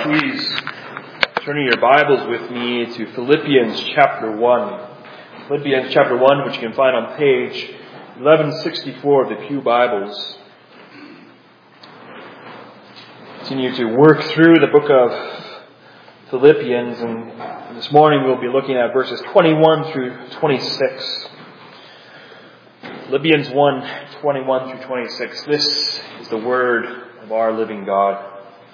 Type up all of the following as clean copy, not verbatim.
please turn your Bibles with me to Philippians chapter 1. Philippians chapter 1, which you can find on page 1164 of the Pew Bibles. Continue to work through the book of Philippians, and this morning we'll be looking at verses 21 through 26. Philippians 1, 21 through 26. This is the word of our living God.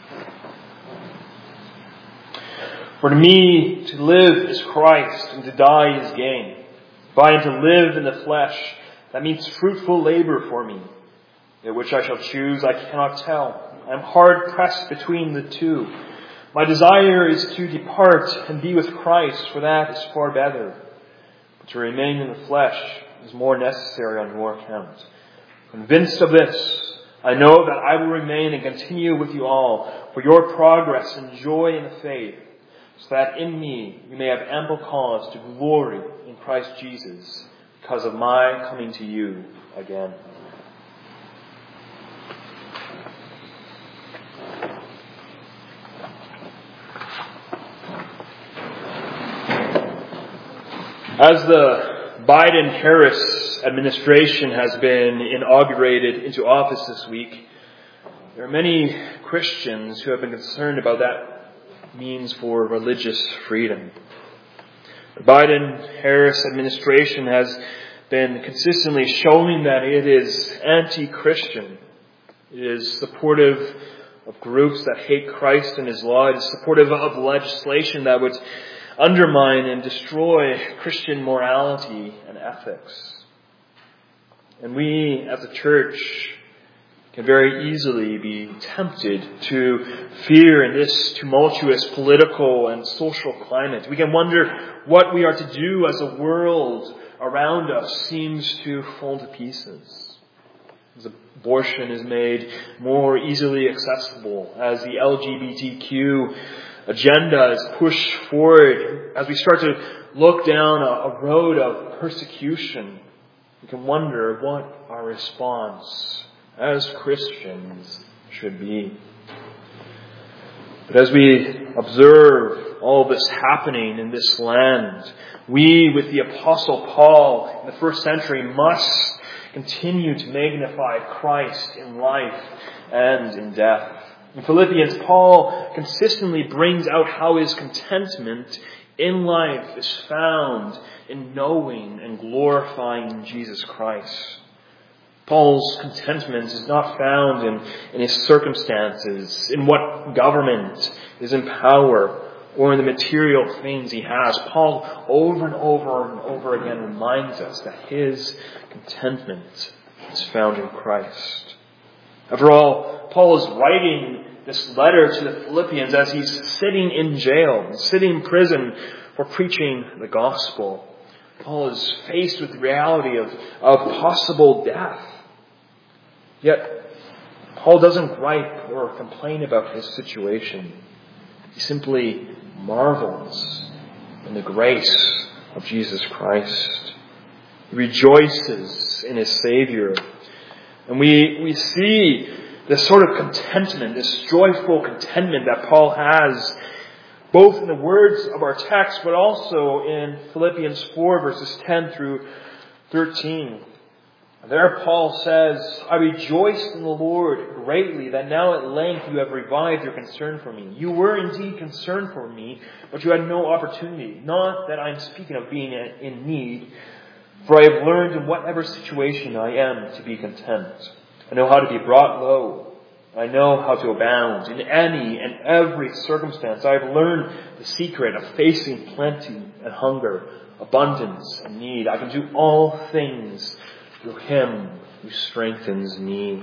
For to me, to live is Christ, and to die is gain. If I am to live in the flesh, that means fruitful labor for me. Yet which I shall choose, I cannot tell. I am hard pressed between the two. My desire is to depart and be with Christ, for that is far better. But to remain in the flesh is more necessary on your account. Convinced of this, I know that I will remain and continue with you all for your progress and joy in the faith, so that in me you may have ample cause to glory in Christ Jesus because of my coming to you again. As the Biden-Harris administration has been inaugurated into office this week, there are many Christians who have been concerned about that means for religious freedom. The Biden-Harris administration has been consistently showing that it is anti-Christian. It is supportive of groups that hate Christ and His law. It is supportive of legislation that would undermine and destroy Christian morality and ethics. And we, as a church, can very easily be tempted to fear in this tumultuous political and social climate. We can wonder what we are to do as the world around us seems to fall to pieces. As abortion is made more easily accessible, as the LGBTQ agenda is pushed forward, as we start to look down a road of persecution, we can wonder what our response as Christians should be. But as we observe all this happening in this land, we, with the Apostle Paul in the first century, must continue to magnify Christ in life and in death. In Philippians, Paul consistently brings out how his contentment in life is found in knowing and glorifying Jesus Christ. Paul's contentment is not found in his circumstances, in what government is in power, or in the material things he has. Paul over and over again reminds us that his contentment is found in Christ. After all, Paul is writing this letter to the Philippians as he's sitting in jail, sitting in prison for preaching the gospel. Paul is faced with the reality of possible death. Yet, Paul doesn't gripe or complain about his situation. He simply marvels in the grace of Jesus Christ. He rejoices in his Savior. And we see this sort of contentment, this joyful contentment that Paul has, both in the words of our text, but also in Philippians 4, verses 10 through 13. There Paul says, I rejoiced in the Lord greatly that now at length you have revived your concern for me. You were indeed concerned for me, but you had no opportunity. Not that I'm speaking of being in need, for I have learned in whatever situation I am to be content. I know how to be brought low. I know how to abound in any and every circumstance. I have learned the secret of facing plenty and hunger, abundance and need. I can do all things through Him who strengthens me.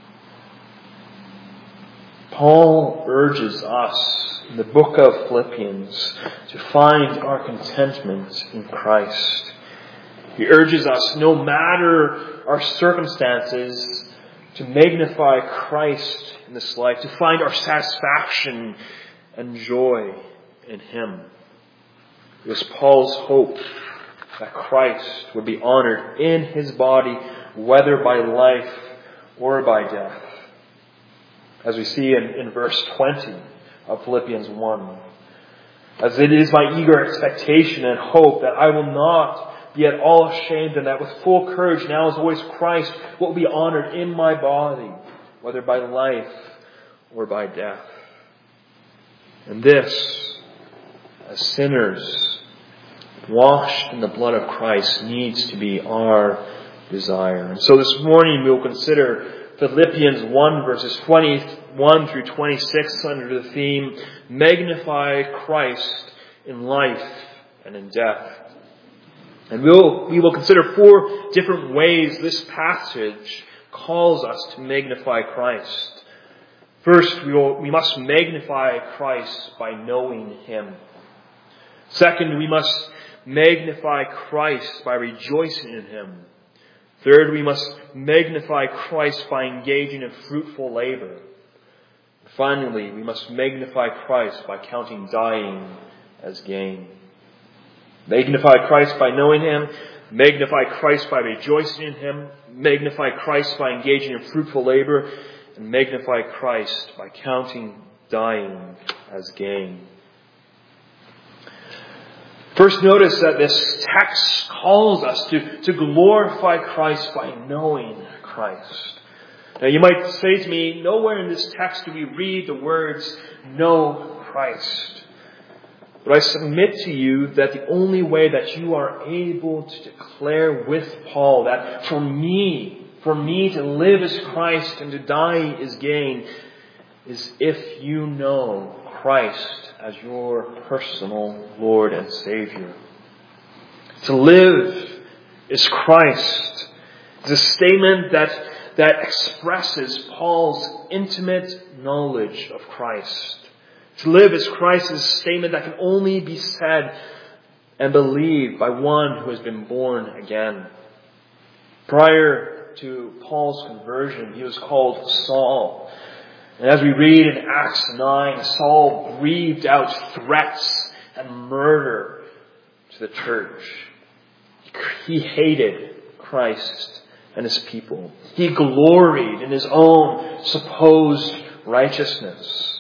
Paul urges us in the book of Philippians to find our contentment in Christ. He urges us, no matter our circumstances, to magnify Christ in this life, to find our satisfaction and joy in Him. It was Paul's hope that Christ would be honored in His body, whether by life or by death. As we see in verse 20, of Philippians 1. As it is my eager expectation and hope that I will not be at all ashamed, and that with full courage now as always Christ will be honored in my body, whether by life or by death. And this, as sinners washed in the blood of Christ, needs to be our desire. And so this morning we will consider Philippians 1 verses 21 through 26 under the theme, Magnify Christ in life and in death. And we will consider 4 different ways this passage calls us to magnify Christ. First, we must magnify Christ by knowing Him. Second, we must magnify Christ by rejoicing in Him. Third, we must magnify Christ by engaging in fruitful labor. Finally, we must magnify Christ by counting dying as gain. Magnify Christ by knowing Him. Magnify Christ by rejoicing in Him. Magnify Christ by engaging in fruitful labor. And magnify Christ by counting dying as gain. First, notice that this text calls us to glorify Christ by knowing Christ. Now you might say to me, nowhere in this text do we read the words, know Christ. But I submit to you that the only way that you are able to declare with Paul that for me to live is Christ and to die is gain, is if you know Christ as your personal Lord and Savior. To live is Christ. It's a statement that expresses Paul's intimate knowledge of Christ. To live is Christ is a statement that can only be said and believed by one who has been born again. Prior to Paul's conversion, he was called Saul. And as we read in Acts 9, Saul breathed out threats and murder to the church. He hated Christ and His people. He gloried in his own supposed righteousness.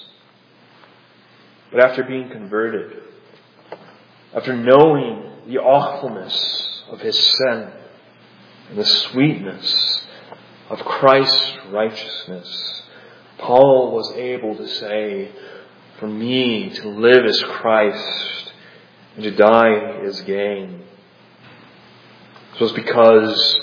But after being converted, after knowing the awfulness of his sin and the sweetness of Christ's righteousness, Paul was able to say, for me to live is Christ and to die is gain. So it's because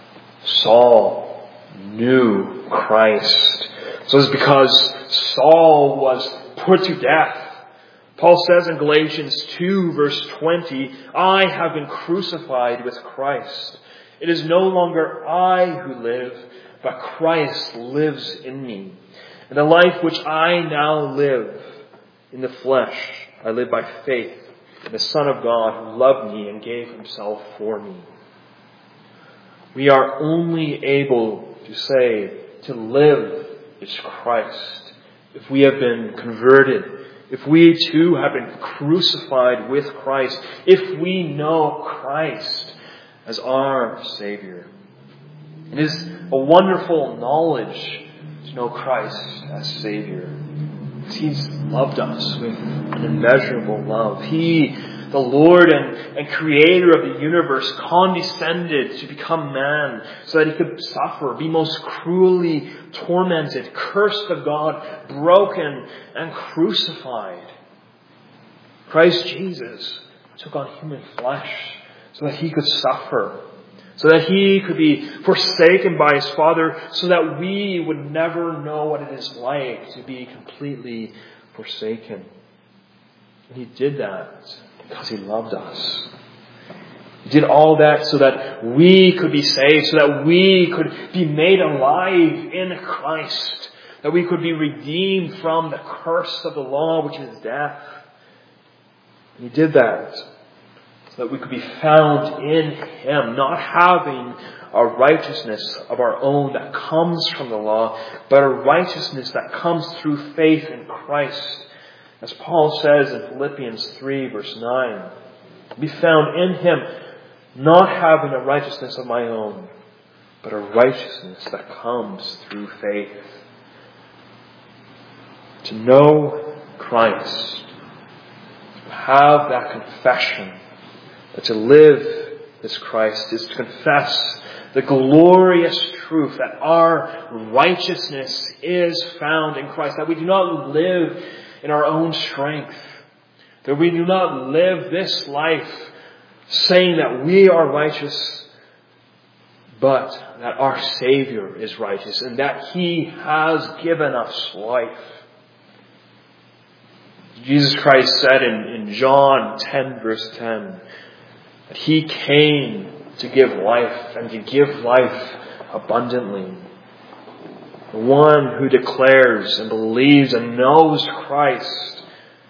Saul knew Christ. So it's because Saul was put to death. Paul says in Galatians 2 verse 20, I have been crucified with Christ. It is no longer I who live, but Christ lives in me. And the life which I now live in the flesh, I live by faith in the Son of God who loved me and gave Himself for me. We are only able to say to live is Christ if we have been converted, if we too have been crucified with Christ, if we know Christ as our Savior. It is a wonderful knowledge to know Christ as Savior. He's loved us with an immeasurable love. He, the Lord and Creator of the universe, condescended to become man so that He could suffer, be most cruelly tormented, cursed of God, broken and crucified. Christ Jesus took on human flesh so that He could suffer, so that He could be forsaken by His Father, so that we would never know what it is like to be completely forsaken. And He did that because He loved us. He did all that so that we could be saved, so that we could be made alive in Christ, that we could be redeemed from the curse of the law, which is death. And He did that so that we could be found in Him, not having a righteousness of our own that comes from the law, but a righteousness that comes through faith in Christ. As Paul says in Philippians 3 verse 9, be found in Him, not having a righteousness of my own, but a righteousness that comes through faith. To know Christ. To have that confession that to live as Christ is to confess the glorious truth that our righteousness is found in Christ, that we do not live in our own strength, that we do not live this life saying that we are righteous, but that our Savior is righteous and that He has given us life. Jesus Christ said in John 10 verse 10 that He came to give life and to give life abundantly. The one who declares and believes and knows Christ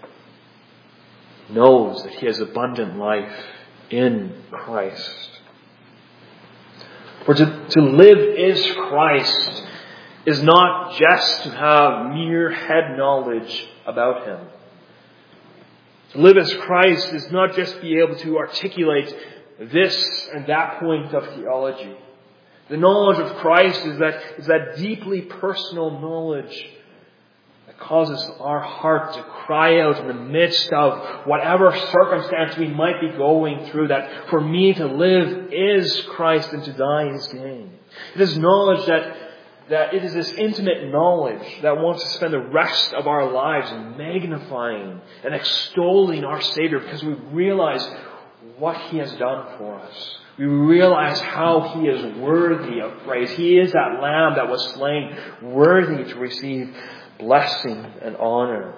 knows that he has abundant life in Christ. For to live is Christ is not just to have mere head knowledge about Him. To live as Christ is not just be able to articulate this and that point of theology. The knowledge of Christ is that deeply personal knowledge that causes our heart to cry out in the midst of whatever circumstance we might be going through, that for me to live is Christ and to die is gain. It is knowledge that it is this intimate knowledge that wants to spend the rest of our lives magnifying and extolling our Savior because we realize what He has done for us. We realize how He is worthy of praise. He is that Lamb that was slain, worthy to receive blessing and honor.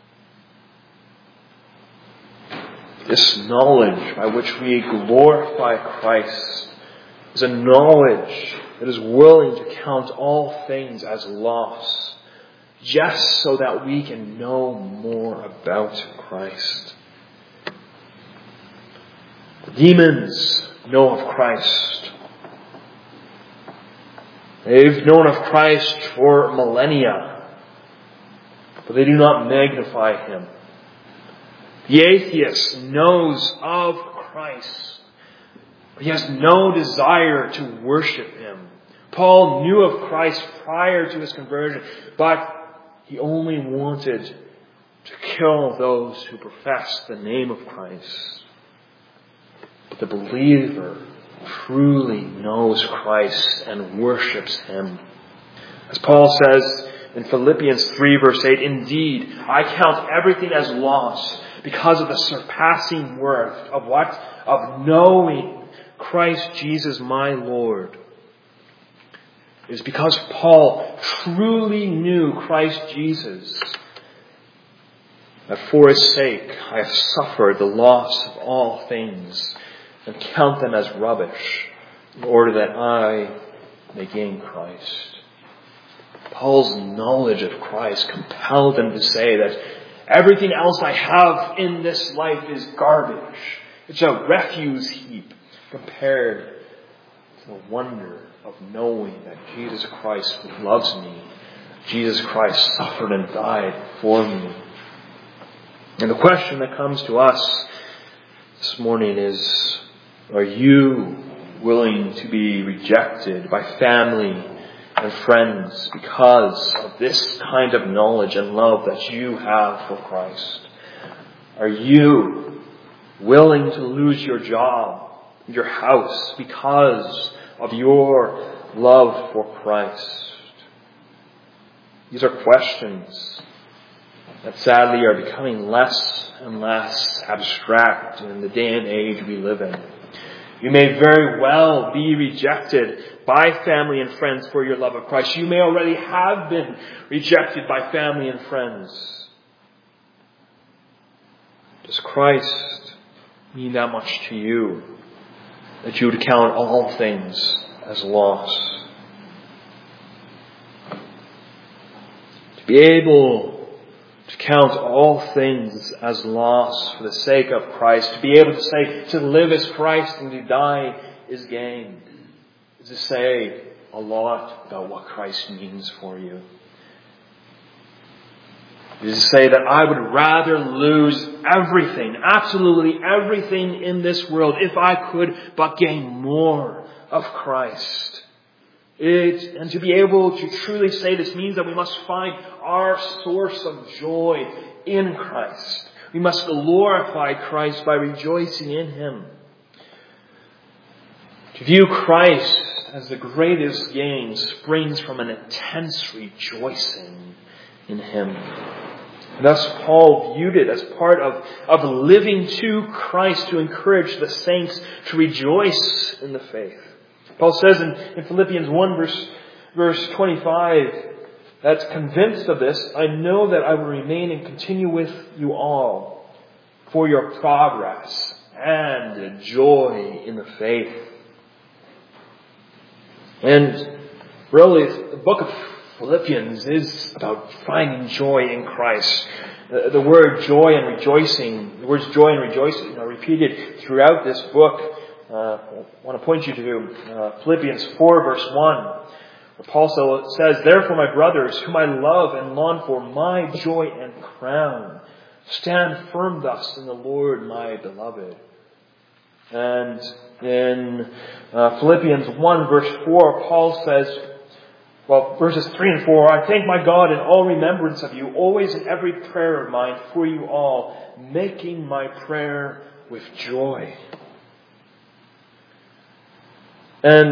This knowledge by which we glorify Christ is a knowledge that is willing to count all things as loss, just so that we can know more about Christ. The demons know of Christ. They've known of Christ for millennia, but they do not magnify Him. The atheist knows of Christ, but he has no desire to worship Him. Paul knew of Christ prior to his conversion, but he only wanted to kill those who professed the name of Christ. But the believer truly knows Christ and worships Him. As Paul says in Philippians 3 verse 8, "Indeed, I count everything as loss because of the surpassing worth of what? Of knowing Christ Jesus my Lord." It is because Paul truly knew Christ Jesus that for His sake I have suffered the loss of all things and count them as rubbish in order that I may gain Christ. Paul's knowledge of Christ compelled him to say that everything else I have in this life is garbage. It's a refuse heap compared to the wonder of knowing that Jesus Christ loves me. Jesus Christ suffered and died for me. And the question that comes to us this morning is, are you willing to be rejected by family and friends because of this kind of knowledge and love that you have for Christ? Are you willing to lose your job, your house, because of your love for Christ? These are questions that sadly are becoming less and less abstract in the day and age we live in. You may very well be rejected by family and friends for your love of Christ. You may already have been rejected by family and friends. Does Christ mean that much to you, that you would count all things as loss? To be able to count all things as loss for the sake of Christ, to be able to say, to live is Christ and to die is gain, is to say a lot about what Christ means for you. It is to say that I would rather lose everything, absolutely everything in this world, if I could but gain more of Christ. And to be able to truly say this means that we must find our source of joy in Christ. We must glorify Christ by rejoicing in Him. To view Christ as the greatest gain springs from an intense rejoicing in Him. And thus Paul viewed it as part of living to Christ to encourage the saints to rejoice in the faith. Paul says in Philippians 1 verse 25, that's convinced of this, I know that I will remain and continue with you all for your progress and joy in the faith. And really, the book of Philippians is about finding joy in Christ. The word joy and rejoicing, the words joy and rejoicing are repeated throughout this book. I want to point you to Philippians 4 verse 1, where Paul says, therefore my brothers, whom I love and long for, my joy and crown, stand firm thus in the Lord, my beloved. And in Philippians 1 verse 4, Paul says, verses 3 and 4, I thank my God in all remembrance of you, always in every prayer of mine for you all, making my prayer with joy. And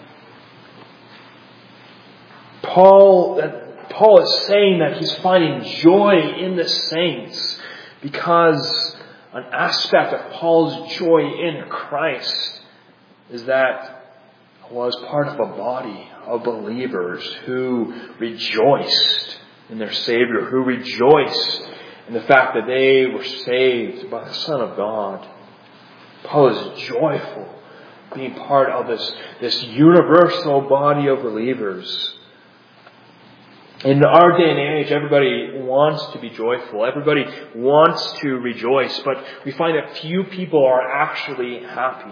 Paul is saying that he's finding joy in the saints because an aspect of Paul's joy in Christ is that he was part of a body of believers who rejoiced in their Savior, who rejoiced in the fact that they were saved by the Son of God. Paul is joyful being part of this universal body of believers. In our day and age, everybody wants to be joyful. Everybody wants to rejoice, but we find that few people are actually happy.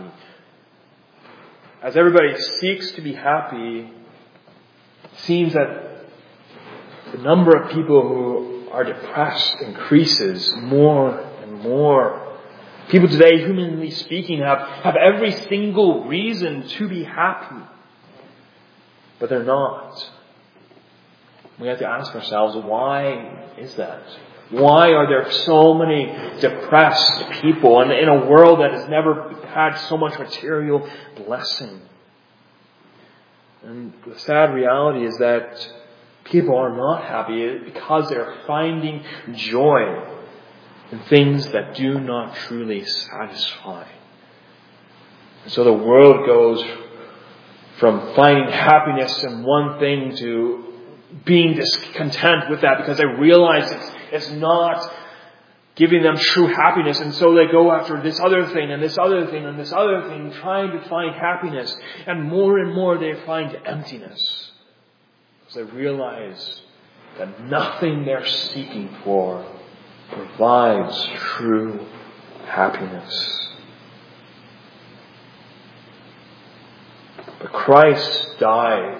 As everybody seeks to be happy, it seems that the number of people who are depressed increases more and more. People today, humanly speaking, have every single reason to be happy, but they're not. We have to ask ourselves, why is that? Why are there so many depressed people in a world that has never had so much material blessing? And the sad reality is that people are not happy because they're finding joy in things that do not truly satisfy. And so the world goes from finding happiness in one thing to being discontent with that because they realize it's not giving them true happiness. And so they go after this other thing and this other thing and this other thing, trying to find happiness. And more they find emptiness because they realize that nothing they're seeking for provides true happiness. But Christ died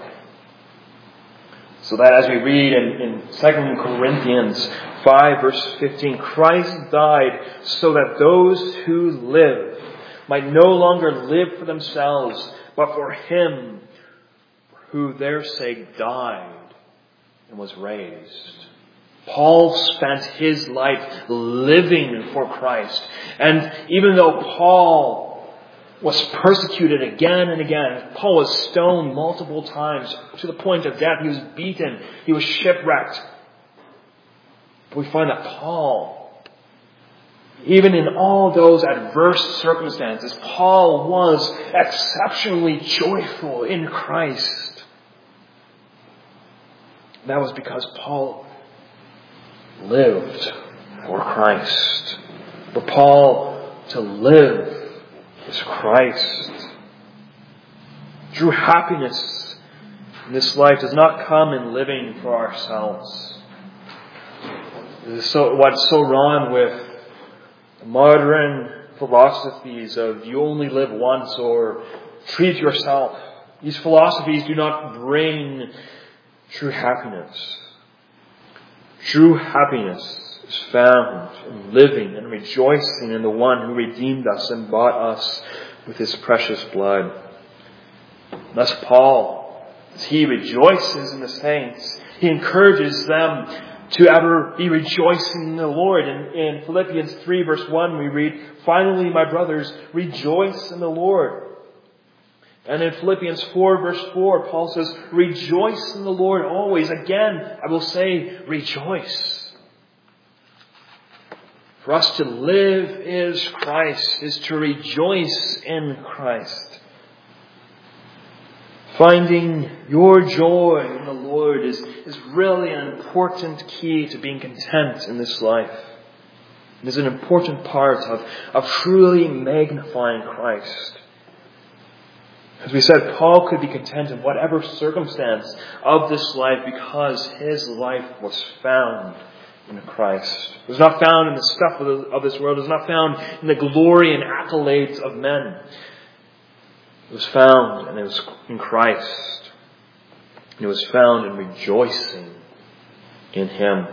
so that, as we read in 2 Corinthians 5 verse 15, Christ died so that those who live might no longer live for themselves, but for Him who their sake died and was raised. Paul spent his life living for Christ. And even though Paul was persecuted again and again, Paul was stoned multiple times to the point of death. He was beaten. He was shipwrecked. But we find that Paul, even in all those adverse circumstances, Paul was exceptionally joyful in Christ. That was because Paul lived for Christ. For Paul to live is Christ. True happiness in this life does not come in living for ourselves. What's so wrong with the modern philosophies of you only live once or treat yourself. These philosophies do not bring true happiness. True happiness is found in living and rejoicing in the one who redeemed us and bought us with His precious blood. Thus Paul As He rejoices in the saints, He encourages them to ever be rejoicing in the Lord. In Philippians 3 verse 1 we read, "Finally, my brothers, rejoice in the Lord." And in Philippians 4 verse 4, Paul says, "Rejoice in the Lord always." Again, I will say, rejoice. For us to live is Christ, is to rejoice in Christ. Finding your joy in the Lord is really an important key to being content in this life. It is an important part of truly magnifying Christ. As we said, Paul could be content in whatever circumstance of this life because his life was found in Christ. It was not found in the stuff of this world. It was not found in the glory and accolades of men. It was found, and it was in Christ. And it was found in rejoicing in Him.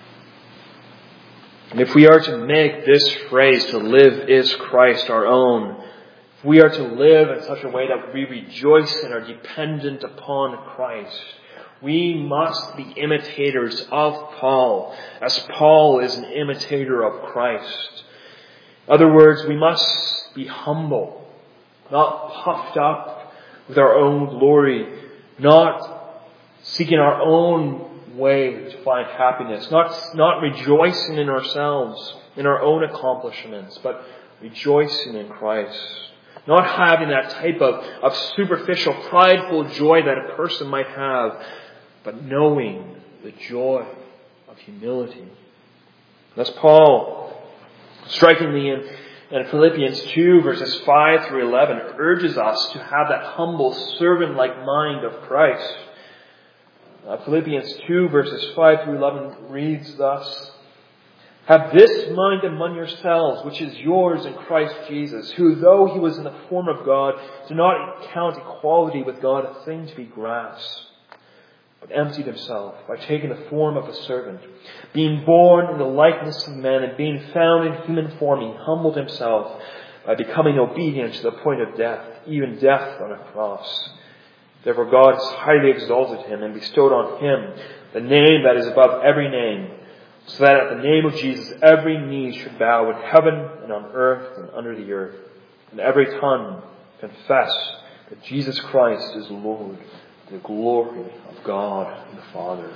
And if we are to make this phrase, "to live is Christ," our own, if we are to live in such a way that we rejoice and are dependent upon Christ, we must be imitators of Paul, as Paul is an imitator of Christ. In other words, we must be humble, not puffed up with our own glory, not seeking our own way to find happiness, not rejoicing in ourselves, in our own accomplishments, but rejoicing in Christ. Not having that type of superficial, prideful joy that a person might have, but knowing the joy of humility. Thus Paul, strikingly in Philippians 2 verses 5 through 11, urges us to have that humble servant-like mind of Christ. Philippians 2 verses 5 through 11 reads thus, "Have this mind among yourselves, which is yours in Christ Jesus, who, though He was in the form of God, did not count equality with God a thing to be grasped, but emptied Himself by taking the form of a servant. Being born in the likeness of men and being found in human form, He humbled Himself by becoming obedient to the point of death, even death on a cross. Therefore God has highly exalted Him and bestowed on Him the name that is above every name, so that at the name of Jesus every knee should bow in heaven and on earth and under the earth, and every tongue confess that Jesus Christ is Lord, to the glory of God the Father."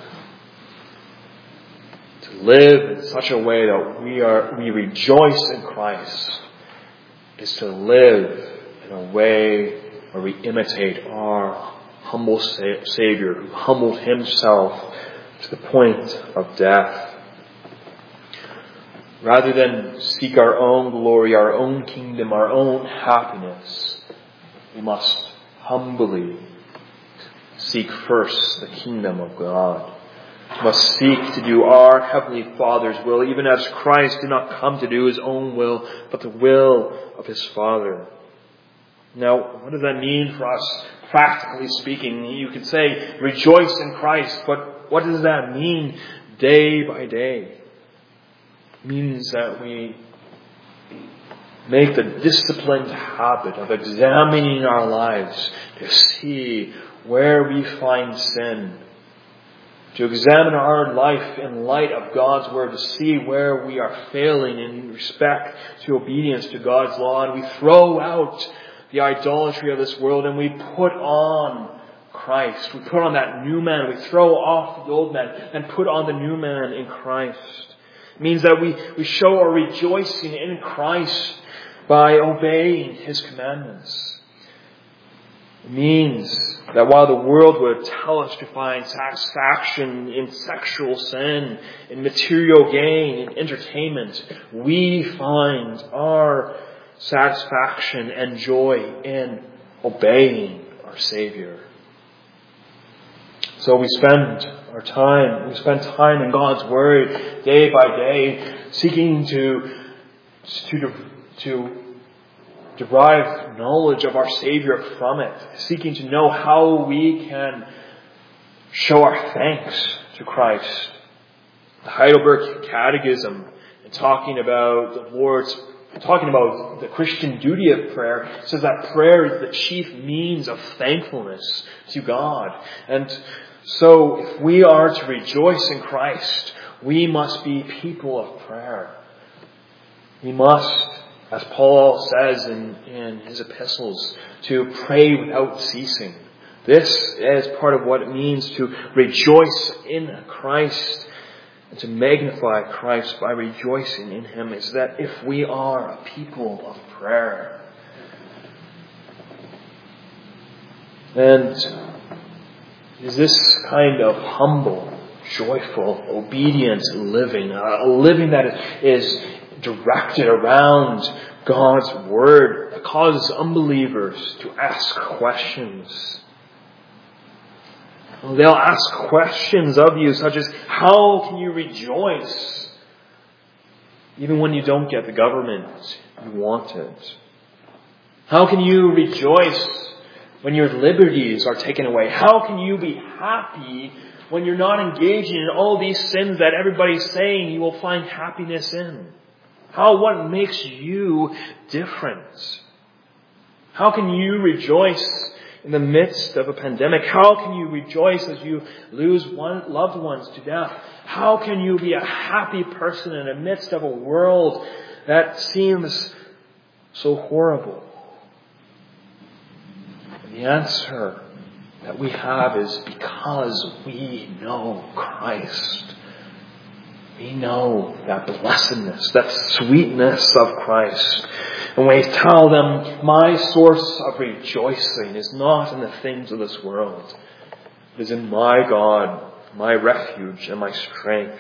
To live in such a way that we rejoice in Christ is to live in a way where we imitate our humble Savior, who humbled Himself to the point of death. Rather than seek our own glory, our own kingdom, our own happiness, we must humbly seek first the kingdom of God. We must seek to do our Heavenly Father's will, even as Christ did not come to do His own will, but the will of His Father. Now, what does that mean for us, practically speaking? You could say, rejoice in Christ, but what does that mean day by day? It means that we make the disciplined habit of examining our lives to see where we find sin, to examine our life in light of God's Word, to see where we are failing in respect to obedience to God's law, and we throw out the idolatry of this world and we put on Christ. We put on that new man. We throw off the old man and put on the new man in Christ. It means that we show our rejoicing in Christ by obeying His commandments. It means that while the world would tell us to find satisfaction in sexual sin, in material gain, in entertainment, we find our satisfaction and joy in obeying our Savior. So we spend time in God's Word day by day, seeking to derive knowledge of our Savior from it, seeking to know how we can show our thanks to Christ. The Heidelberg Catechism, in talking about the Lord's talking about the Christian duty of prayer, it says that prayer is the chief means of thankfulness to God. And so if we are to rejoice in Christ, we must be people of prayer. We must, as Paul says in his epistles, to pray without ceasing. This is part of what it means to rejoice in Christ and to magnify Christ by rejoicing in Him, is that if we are a people of prayer. And is this kind of humble, joyful, obedient living, a living that is directed around God's Word, that causes unbelievers to ask questions. They'll ask questions of you such as, how can you rejoice even when you don't get the government you wanted? How can you rejoice when your liberties are taken away? How can you be happy when you're not engaging in all these sins that everybody's saying you will find happiness in? What makes you different? How can you rejoice in the midst of a pandemic? How can you rejoice as you lose loved ones to death? How can you be a happy person in the midst of a world that seems so horrible? And the answer that we have is because we know Christ. We know that blessedness, that sweetness of Christ. And we tell them, my source of rejoicing is not in the things of this world. It is in my God, my refuge and my strength.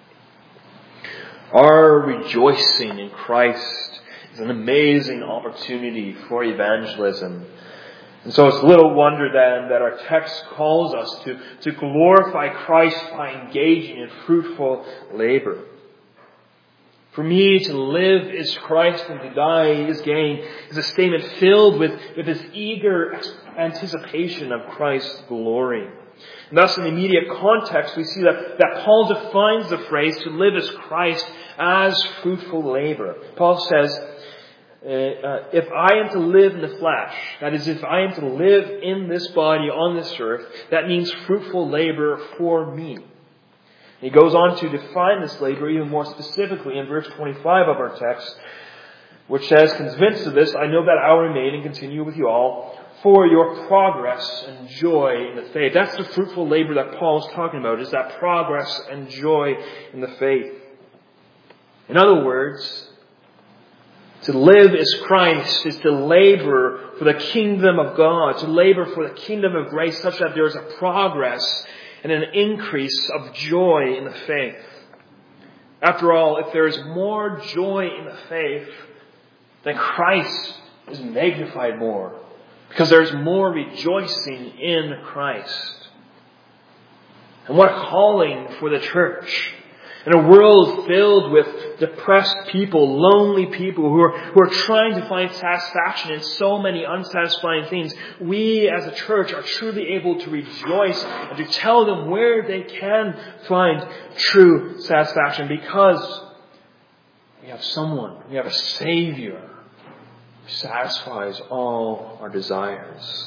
Our rejoicing in Christ is an amazing opportunity for evangelism. And so it's little wonder then that our text calls us to glorify Christ by engaging in fruitful labor. For me, to live is Christ and to die is gain is a statement filled with this eager anticipation of Christ's glory. And thus, in the immediate context, we see that Paul defines the phrase to live as Christ as fruitful labor. Paul says, if I am to live in the flesh, that is, if I am to live in this body on this earth, that means fruitful labor for me. He goes on to define this labor even more specifically in verse 25 of our text, which says, convinced of this, I know that I will remain and continue with you all for your progress and joy in the faith. That's the fruitful labor that Paul is talking about, is that progress and joy in the faith. In other words, to live as Christ is to labor for the kingdom of God, to labor for the kingdom of grace such that there is a progress and an increase of joy in the faith. After all, if there is more joy in the faith, then Christ is magnified more, because there is more rejoicing in Christ. And what a calling for the church. In a world filled with depressed people, lonely people who are trying to find satisfaction in so many unsatisfying things, we as a church are truly able to rejoice and to tell them where they can find true satisfaction, because we have a Savior who satisfies all our desires.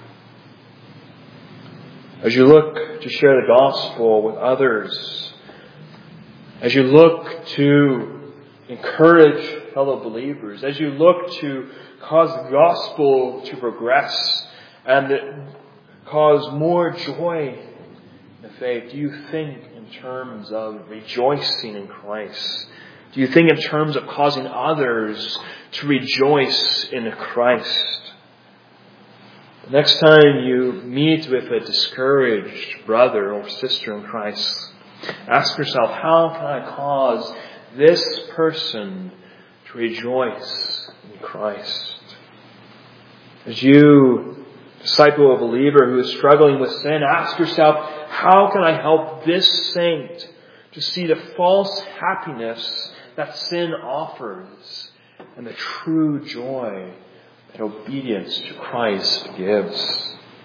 As you look to share the gospel with others, as you look to encourage fellow believers, as you look to cause the gospel to progress and cause more joy in the faith, do you think in terms of rejoicing in Christ? Do you think in terms of causing others to rejoice in Christ? The next time you meet with a discouraged brother or sister in Christ, ask yourself, how can I cause this person to rejoice in Christ? As you disciple a believer who is struggling with sin, ask yourself, how can I help this saint to see the false happiness that sin offers and the true joy that obedience to Christ gives?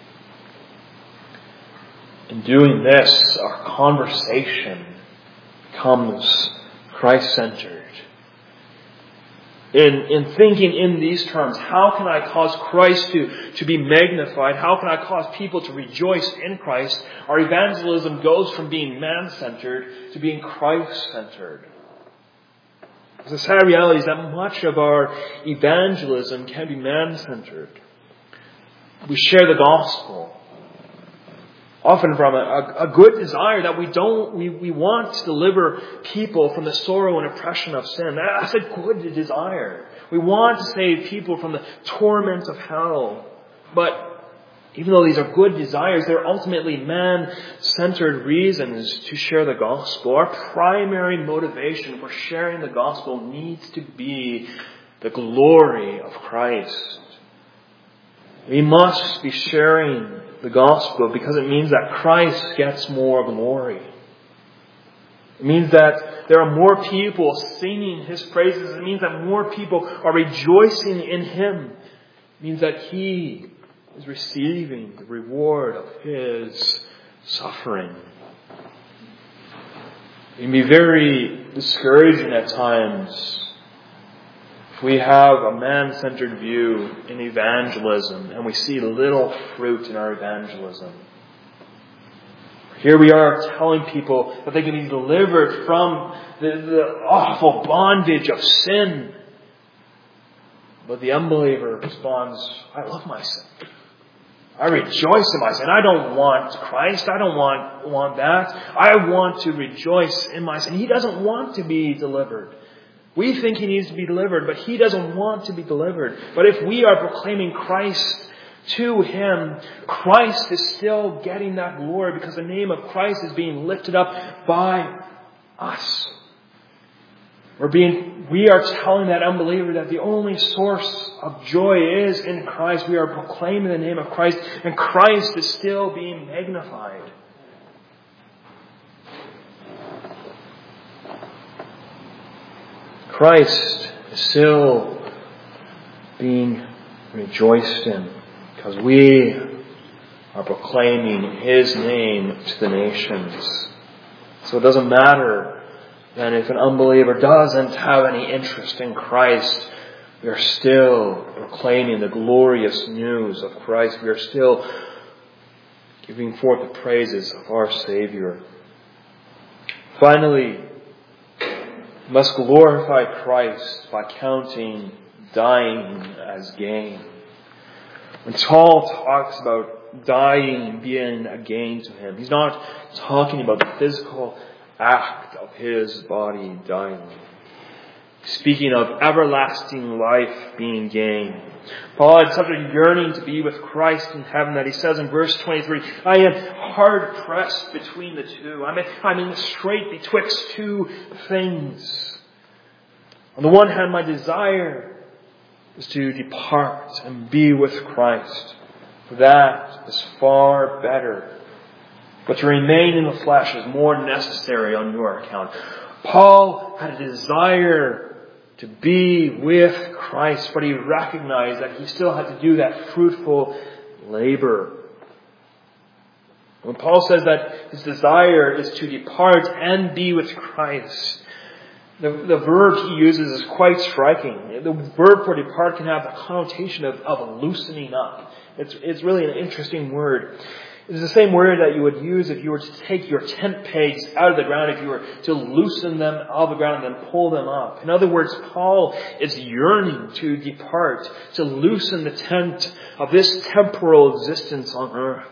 In doing this, our conversation becomes Christ-centered. in thinking in these terms. How can I cause Christ to be magnified? How can I cause people to rejoice in Christ? Our evangelism goes from being man-centered to being Christ-centered. The sad reality is that much of our evangelism can be man-centered. We share the gospel, often from a good desire that we want to deliver people from the sorrow and oppression of sin. That's a good desire. We want to save people from the torment of hell. But even though these are good desires, they're ultimately man-centered reasons to share the gospel. Our primary motivation for sharing the gospel needs to be the glory of Christ. We must be sharing the gospel because it means that Christ gets more glory. It means that there are more people singing His praises. It means that more people are rejoicing in Him. It means that He is receiving the reward of His suffering. It can be very discouraging at times if we have a man-centered view in evangelism and we see little fruit in our evangelism. Here we are telling people that they can be delivered from the awful bondage of sin. But the unbeliever responds, I love my sin. I rejoice in my sin. I don't want Christ. I don't want that. I want to rejoice in my sin. He doesn't want to be delivered. We think he needs to be delivered, but he doesn't want to be delivered. But if we are proclaiming Christ to him, Christ is still getting that glory because the name of Christ is being lifted up by us. We are telling that unbeliever that the only source of joy is in Christ. We are proclaiming the name of Christ, and Christ is still being magnified. Christ is still being rejoiced in because we are proclaiming His name to the nations. So it doesn't matter then if an unbeliever doesn't have any interest in Christ. We are still proclaiming the glorious news of Christ. We are still giving forth the praises of our Savior. Finally, we must glorify Christ by counting dying as gain. When Paul talks about dying being a gain to him, he's not talking about the physical act of his body dying. Speaking of everlasting life being gain. Paul had such a yearning to be with Christ in heaven that he says in verse 23, I am hard pressed between the two. I'm in the strait betwixt two things. On the one hand, my desire is to depart and be with Christ. For that is far better. But to remain in the flesh is more necessary on your account. Paul had a desire to be with Christ, but he recognized that he still had to do that fruitful labor. When Paul says that his desire is to depart and be with Christ, the verb he uses is quite striking. The verb for depart can have the connotation of loosening up. It's really an interesting word. It's the same word that you would use if you were to take your tent pegs out of the ground, if you were to loosen them out of the ground and then pull them up. In other words, Paul is yearning to depart, to loosen the tent of this temporal existence on earth.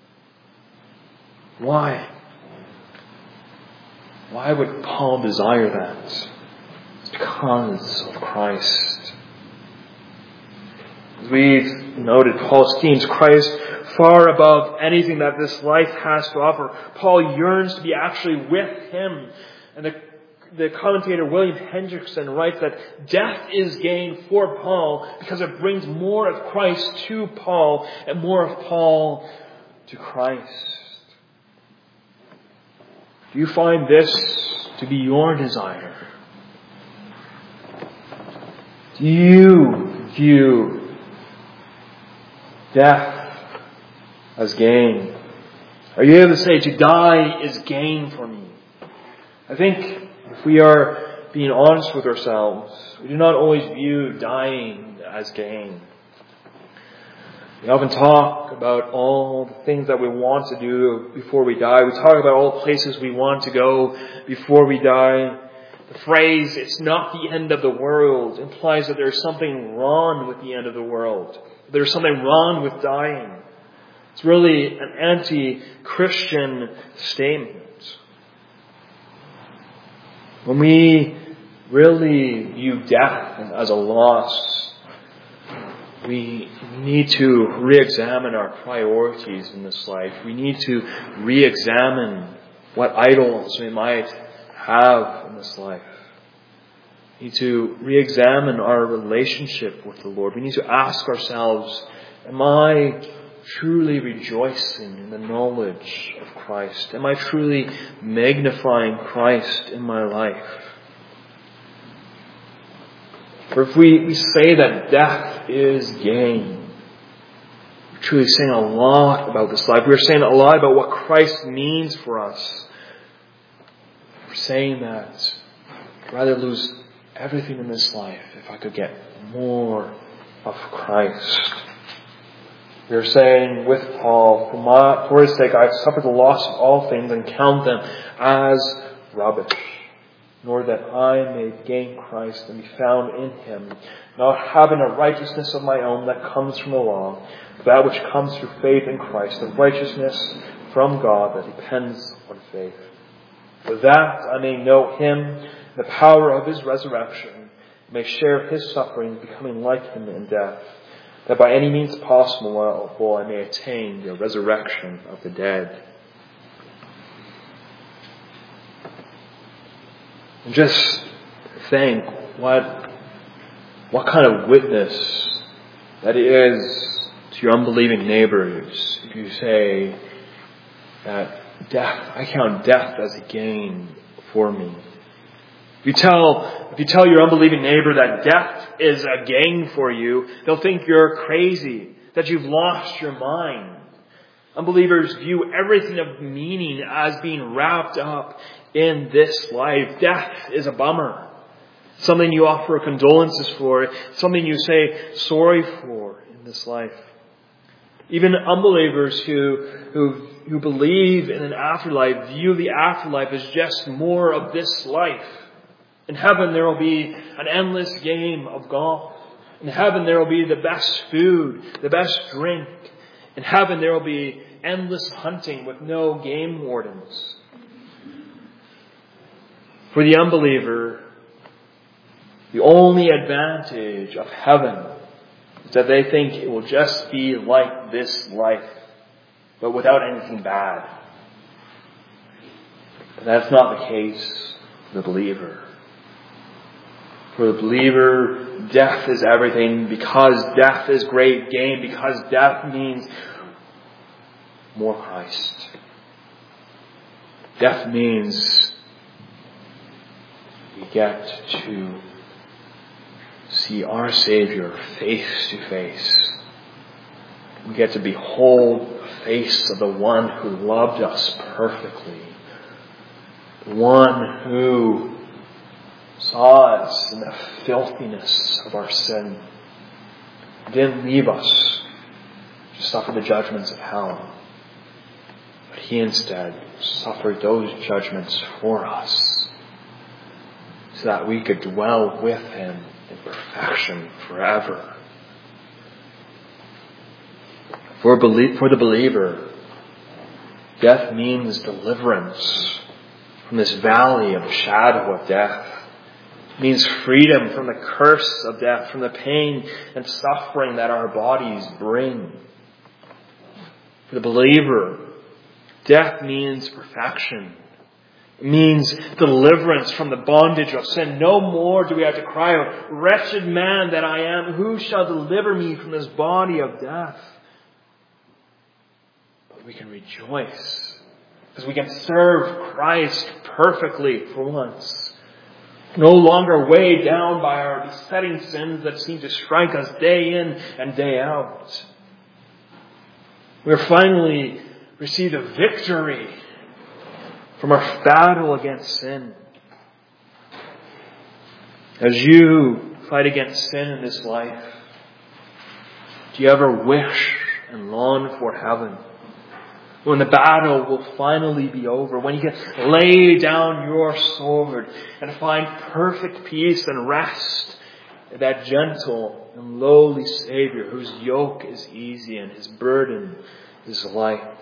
Why? Why would Paul desire that? It's because of Christ. As we've noted, Paul esteems Christ far above anything that this life has to offer. Paul yearns to be actually with Him. And the commentator William Hendrickson writes that death is gain for Paul because it brings more of Christ to Paul and more of Paul to Christ. Do you find this to be your desire? Do you view death as gain? Are you able to say, to die is gain for me? I think if we are being honest with ourselves, we do not always view dying as gain. We often talk about all the things that we want to do before we die. We talk about all the places we want to go before we die. The phrase, "it's not the end of the world," implies that there's something wrong with the end of the world. There's something wrong with dying. It's really an anti-Christian statement. When we really view death as a loss, we need to re-examine our priorities in this life. We need to re-examine what idols we might have in this life. We need to re-examine our relationship with the Lord. We need to ask ourselves, am I truly rejoicing in the knowledge of Christ? Am I truly magnifying Christ in my life? For if we say that death is gain, we're truly saying a lot about this life. We're saying a lot about what Christ means for us. We're saying that I'd rather lose everything in this life if I could get more of Christ. We're saying with Paul, for his sake I have suffered the loss of all things and count them as rubbish, nor that I may gain Christ and be found in Him, not having a righteousness of my own that comes from the law, but that which comes through faith in Christ, the righteousness from God that depends on faith. For that I may know Him, the power of His resurrection, may share His sufferings, becoming like Him in death, that by any means possible I may attain the resurrection of the dead. And just think what kind of witness that is to your unbelieving neighbors if you say that I count death as a gain for me. If you tell your unbelieving neighbor that death is a gain for you, they'll think you're crazy, that you've lost your mind. Unbelievers view everything of meaning as being wrapped up in this life. Death is a bummer. Something you offer condolences for. Something you say sorry for in this life. Even unbelievers who believe in an afterlife view the afterlife as just more of this life. In heaven there will be an endless game of golf. In heaven there will be the best food, the best drink. In heaven there will be endless hunting with no game wardens. For the unbeliever, the only advantage of heaven is that they think it will just be like this life, but without anything bad. But that's not the case for the believer. For the believer, death is everything because death is great gain, because death means more Christ. Death means we get to see our Savior face to face. We get to behold the face of the one who loved us perfectly. The one who saw us in the filthiness of our sin. Didn't leave us to suffer the judgments of hell. But He instead suffered those judgments for us, so that we could dwell with Him in perfection forever. For the believer, death means deliverance from this valley of the shadow of death. It means freedom from the curse of death, from the pain and suffering that our bodies bring. For the believer, death means perfection. It means deliverance from the bondage of sin. No more do we have to cry out, "Wretched man that I am, who shall deliver me from this body of death?" But we can rejoice because we can serve Christ perfectly for once. No longer weighed down by our besetting sins that seem to strike us day in and day out. We have finally received a victory from our battle against sin. As you fight against sin in this life, do you ever wish and long for heaven? When the battle will finally be over, when you can lay down your sword and find perfect peace and rest in that gentle and lowly Savior whose yoke is easy and his burden is light.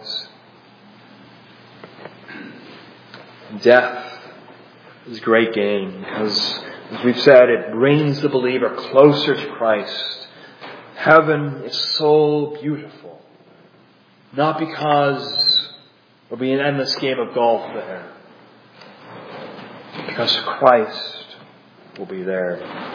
Death is great gain because, as we've said, it brings the believer closer to Christ. Heaven is so beautiful. Not because there'll be an endless game of golf there. Because Christ will be there.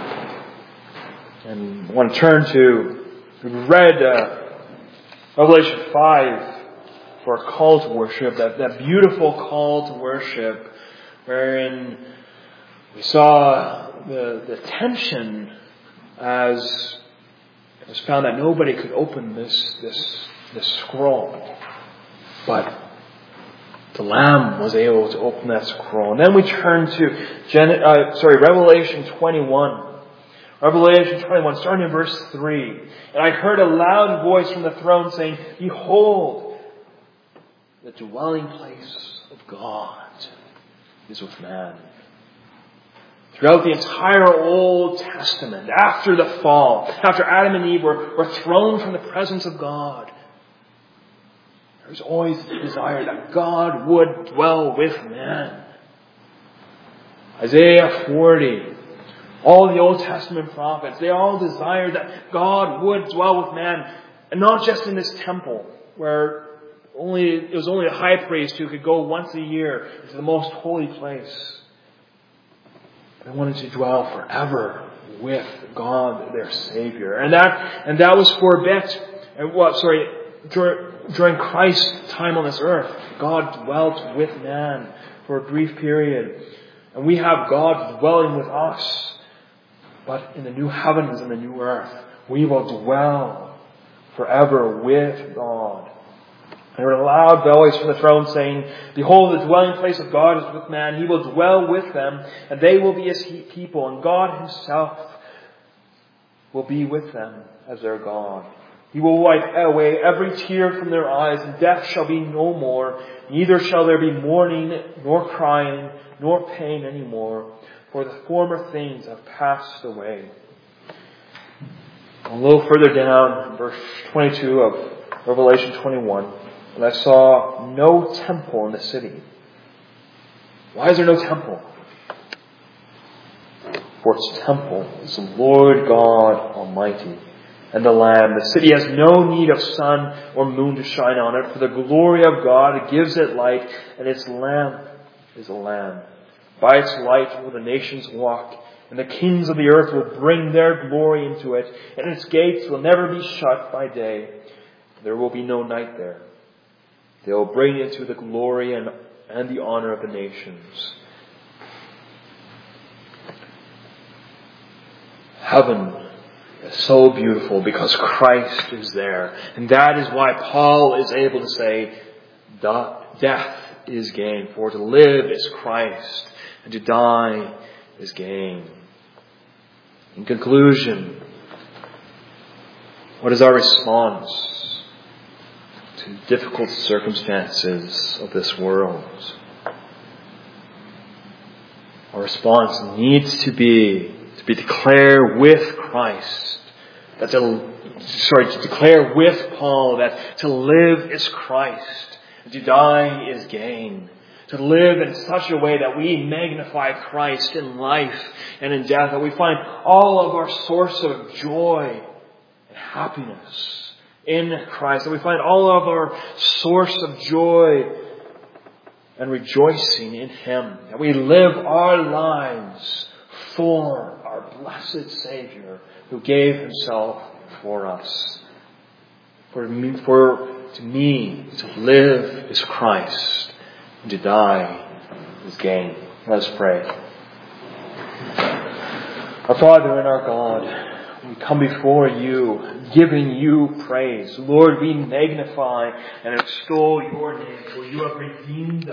And I want to turn to, we read Revelation 5 for a call to worship, that beautiful call to worship, wherein we saw the tension as it was found that nobody could open this scroll. But the Lamb was able to open that scroll. And then we turn to Revelation 21. Revelation 21, starting in verse 3. And I heard a loud voice from the throne saying, "Behold, the dwelling place of God is with man." Throughout the entire Old Testament, after the fall, after Adam and Eve were thrown from the presence of God, there was always the desire that God would dwell with man. Isaiah 40, all the Old Testament prophets, they all desired that God would dwell with man, and not just in this temple, where it was only the high priest who could go once a year into the most holy place. They wanted to dwell forever with God, their Savior. And that was for a bit, during Christ's time on this earth. God dwelt with man for a brief period. And we have God dwelling with us. But in the new heavens and the new earth, we will dwell forever with God. And there were a loud voice from the throne saying, "Behold, the dwelling place of God is with man. He will dwell with them, and they will be his people. And God himself will be with them as their God. He will wipe away every tear from their eyes, and death shall be no more. Neither shall there be mourning, nor crying, nor pain any more, for the former things have passed away." A little further down, verse 22 of Revelation 21, "And I saw no temple in the city." Why is there no temple? For its temple is the Lord God Almighty and the Lamb. The city has no need of sun or moon to shine on it, for the glory of God gives it light, and its lamp is a lamb. By its light will the nations walk, and the kings of the earth will bring their glory into it, and its gates will never be shut by day. There will be no night there. They will bring into the glory and the honor of the nations. Heaven is so beautiful because Christ is there. And that is why Paul is able to say, death is gain. For to live is Christ, and to die is gain. In conclusion, what is our response to difficult circumstances of this world? Our response needs to be declare with Christ, to declare with Paul that to live is Christ, and to die is gain. To live in such a way that we magnify Christ in life and in death, that we find all of our source of joy and happiness in Christ, that we find all of our source of joy and rejoicing in Him, that we live our lives for our blessed Savior who gave Himself for us. To me, to live is Christ, and to die is gain. Let us pray. Our Father and our God, we come before you, giving you praise. Lord, we magnify and extol your name, for you have redeemed us.